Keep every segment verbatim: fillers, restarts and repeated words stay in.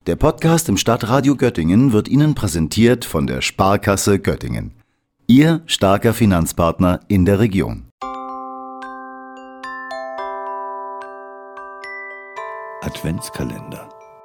Der Podcast im Stadtradio Göttingen wird Ihnen präsentiert von der Sparkasse Göttingen. Ihr starker Finanzpartner in der Region. Adventskalender.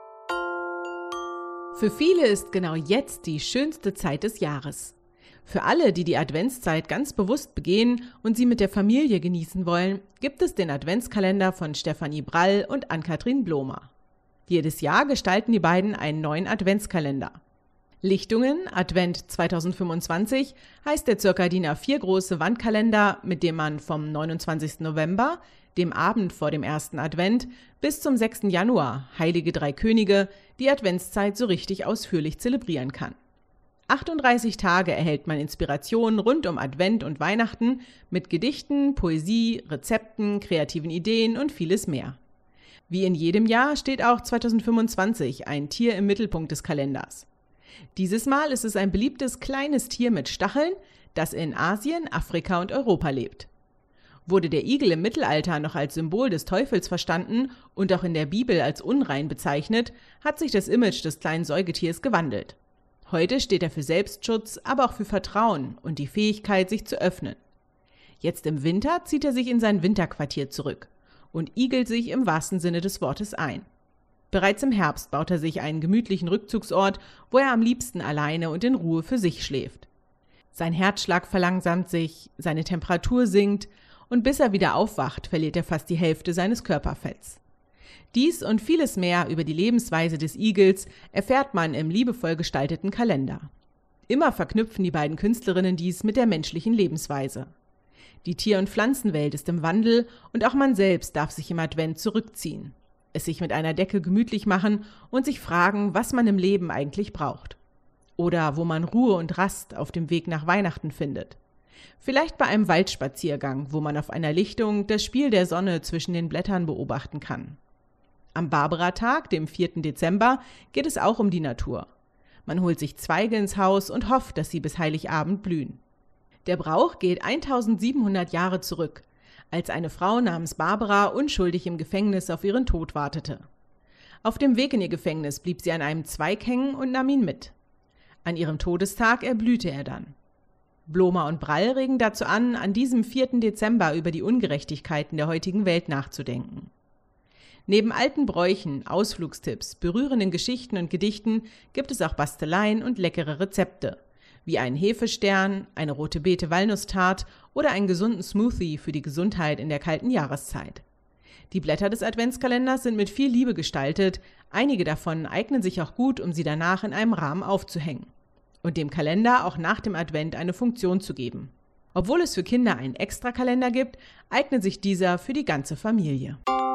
Für viele ist genau jetzt die schönste Zeit des Jahres. Für alle, die die Adventszeit ganz bewusst begehen und sie mit der Familie genießen wollen, gibt es den Adventskalender von Stefanie Brall und Ann-Kathrin Blomer. Jedes Jahr gestalten die beiden einen neuen Adventskalender. Lichtungen Advent zwanzig fünfundzwanzig heißt der circa D I N A vier große Wandkalender, mit dem man vom neunundzwanzigsten November, dem Abend vor dem ersten Advent, bis zum sechsten Januar, Heilige Drei Könige, die Adventszeit so richtig ausführlich zelebrieren kann. achtunddreißig Tage erhält man Inspirationen rund um Advent und Weihnachten mit Gedichten, Poesie, Rezepten, kreativen Ideen und vieles mehr. Wie in jedem Jahr steht auch zwanzig fünfundzwanzig ein Tier im Mittelpunkt des Kalenders. Dieses Mal ist es ein beliebtes kleines Tier mit Stacheln, das in Asien, Afrika und Europa lebt. Wurde der Igel im Mittelalter noch als Symbol des Teufels verstanden und auch in der Bibel als unrein bezeichnet, hat sich das Image des kleinen Säugetiers gewandelt. Heute steht er für Selbstschutz, aber auch für Vertrauen und die Fähigkeit, sich zu öffnen. Jetzt im Winter zieht er sich in sein Winterquartier zurück und igelt sich im wahrsten Sinne des Wortes ein. Bereits im Herbst baut er sich einen gemütlichen Rückzugsort, wo er am liebsten alleine und in Ruhe für sich schläft. Sein Herzschlag verlangsamt sich, seine Temperatur sinkt und bis er wieder aufwacht, verliert er fast die Hälfte seines Körperfetts. Dies und vieles mehr über die Lebensweise des Igels erfährt man im liebevoll gestalteten Kalender. Immer verknüpfen die beiden Künstlerinnen dies mit der menschlichen Lebensweise. Die Tier- und Pflanzenwelt ist im Wandel und auch man selbst darf sich im Advent zurückziehen, es sich mit einer Decke gemütlich machen und sich fragen, was man im Leben eigentlich braucht. Oder wo man Ruhe und Rast auf dem Weg nach Weihnachten findet. Vielleicht bei einem Waldspaziergang, wo man auf einer Lichtung das Spiel der Sonne zwischen den Blättern beobachten kann. Am Barbaratag, dem vierten Dezember, geht es auch um die Natur. Man holt sich Zweige ins Haus und hofft, dass sie bis Heiligabend blühen. Der Brauch geht eintausendsiebenhundert Jahre zurück, als eine Frau namens Barbara unschuldig im Gefängnis auf ihren Tod wartete. Auf dem Weg in ihr Gefängnis blieb sie an einem Zweig hängen und nahm ihn mit. An ihrem Todestag erblühte er dann. Blomer und Brall regen dazu an, an diesem vierten Dezember über die Ungerechtigkeiten der heutigen Welt nachzudenken. Neben alten Bräuchen, Ausflugstipps, berührenden Geschichten und Gedichten gibt es auch Basteleien und leckere Rezepte, wie einen Hefestern, eine rote Beete-Walnusstart oder einen gesunden Smoothie für die Gesundheit in der kalten Jahreszeit. Die Blätter des Adventskalenders sind mit viel Liebe gestaltet, einige davon eignen sich auch gut, um sie danach in einem Rahmen aufzuhängen und dem Kalender auch nach dem Advent eine Funktion zu geben. Obwohl es für Kinder einen Extrakalender gibt, eignet sich dieser für die ganze Familie.